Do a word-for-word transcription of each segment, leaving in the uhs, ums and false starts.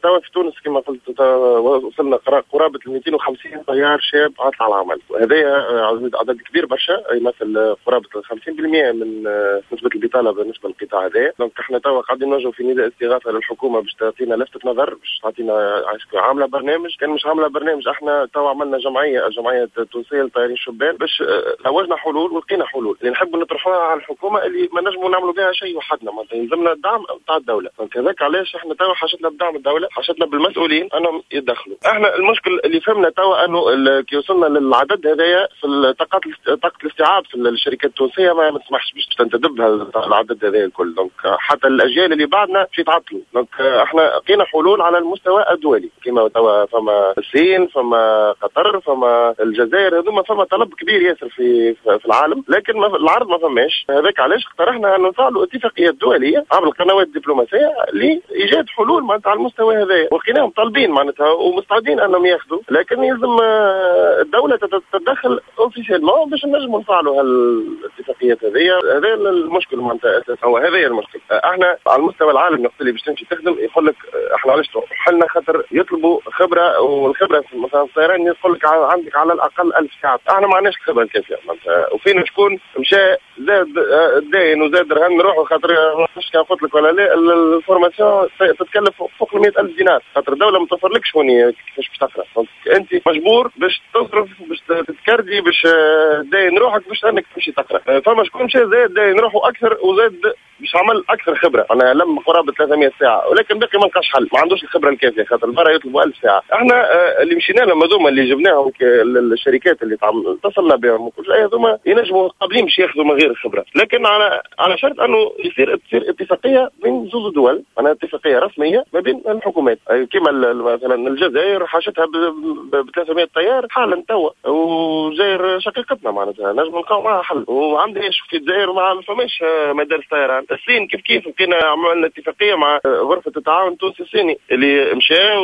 توا في تونس كما قلت وصلنا قرابه مئتين وخمسين طيار شاب عاطل على العمل، وهذا عدد كبير برشا يمثل قرابه خمسين بالمئة من نسبه البطاله بالنسبه للقطاع هذا. دونك احنا توا قاعدين نوجهوا في نداء استغاثه للحكومه باش تعطينا لفته نظر، باش تعطينا عامله برنامج. كان مش عامله برنامج، احنا توا عملنا جمعيه الجمعيه التونسيه للطيارين الشبان باش لوجنا حلول ولقينا حلول اللي نحبوا نطرحوها على الحكومه اللي ما نجموا نعملوا بها شيء وحدنا، معناتها يلزمنا الدعم تاع الدوله. دونك هذاك علاش احنا توا حاجتنا بدعم الدوله، حاجتنا بالمسؤولين انهم يتدخلوا. احنا المشكل اللي فهمنا توا انه كي وصلنا للعدد هذايا في طاقه طاقه الاستيعاب في الشركات التونسيه ما تسمحش باش تنتدب العدد هذايا الكل. دونك حتى الاجيال اللي بعدنا في تعطلوا. دونك احنا لقينا حلول على المستوى الدولي كما توا فما الصين، فما قطر، فما الجزائر، هذوما فما طلب كبير ياسر في في العالم، لكن ما العرض ما فماش. هذاك علاش اقترحنا ان نفعلوا اتفاقيات دوليه عبر القنوات الدبلوماسيه لايجاد حلول معناتها على المستوى هذا، ولقيناهم طالبين معناتها ومستعدين انهم ياخذوا، لكن يلزم الدوله تتدخل اوفيسيلمون باش نجموا نفعلوا هالاتفاقيات هذه. هذا المشكل معناتها اساسا، هو هذا المشكل. احنا على المستوى العالمي نقول لي باش تمشي تخدم يقول لك احنا علاش حلنا خاطر يطلبوا خبره، والخبره مثلا الطيران يقول لك عندك على الاقل ألف ساعه. احنا ما عندناش الخبره الكافيه معناتها، وفين شكون مشى زاد داين وزاد درهم نروحوا خاطر مش كان قلت لك ولا لا الفورماسيون تتكلف فوق مئة ألف دينار، خاطر الدوله ما توفرلكش هوني كيفاش باش تقرا. انت مجبور باش تصرف باش تتكردي باش داين روحك باش انك تمشي تقرا. فما شكون مشى زاد داين روحه اكثر وزاد باش عمل اكثر خبره، انا لم قرابه ثلاثمئة ساعه، ولكن باقي ما لقاش حل، ما عندوش الخبره الكافيه خاطر برا يطلبوا ألف ساعه. احنا اللي مشينا لهم هذوما اللي جبناهم الشركات اللي اتصلنا بهم وكل هذوما ينجموا قابلين باش ياخذوا من غير الخبره، لكن على على شرط انه يصير تصير اتفاقيه بين زوج دول، معناها اتفاقيه رسميه ما بين الحكومات. كما مثلا الجزائر حاجتها ب ثلاثمئة طيار حالا توا، والجزائر شقيقتنا معناتها نجم نلقاو معها حل. وعندناش في الجزائر ما فماش مدارس طيران. الصين كيف كيف لقينا عملنا اتفاقيه مع غرفه التعاون التونسي الصيني اللي مشى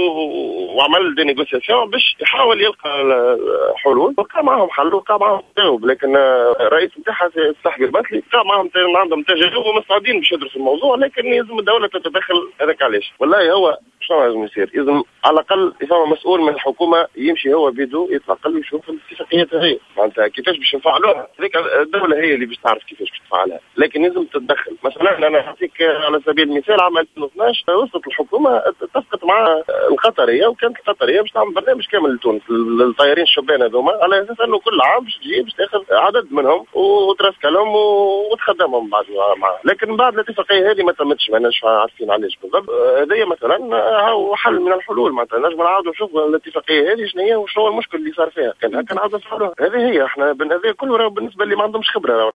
وعمل دي نيغوسياسيون باش يحاول يلقى حلول، وقع معهم حل وقع معهم تجاوب. لكن الرئيس نتاعها صاحب الباتلي قع معهم عندهم تجاوب ومستعدين باش يدرسوا الموضوع، لكن يلزم الدوله تتدخل. هذاك علاش والله هو شنو لازم يصير؟ يلزم على الاقل يفهم مسؤول من الحكومه يمشي هو بيدو يتنقل ويشوف الاتفاقيات هذه معناتها كيفاش باش نفعلوها. هذيك الدوله هي اللي باش تعرف كيفاش باش تفعلها، لكن يلزم تتدخل. مثلا انا نعطيك على سبيل المثال عام ألفين واثناش وصلت الحكومه اتفقت مع القطريه، وكانت القطريه باش تعمل برنامج كامل لتونس للطيارين الشبان هذوما، على اساس انه كل عام باش تجي باش تاخذ عدد منهم وترسكلهم وتخدمهم بعد معها. لكن بعد الاتفاقيه هذه ما تمتش، ماناش عارفين علاش بالضبط. هذه مثلا هو حل من الحلول معناتها نجم نعاودوا نشوفوا الاتفاقيه هذه شنو هي وشنو المشكل اللي صار فيها. كان هكا نعاودوا نفعلوها. هذه هي احنا هذا كله بالنسبه اللي ما عندهمش خبره.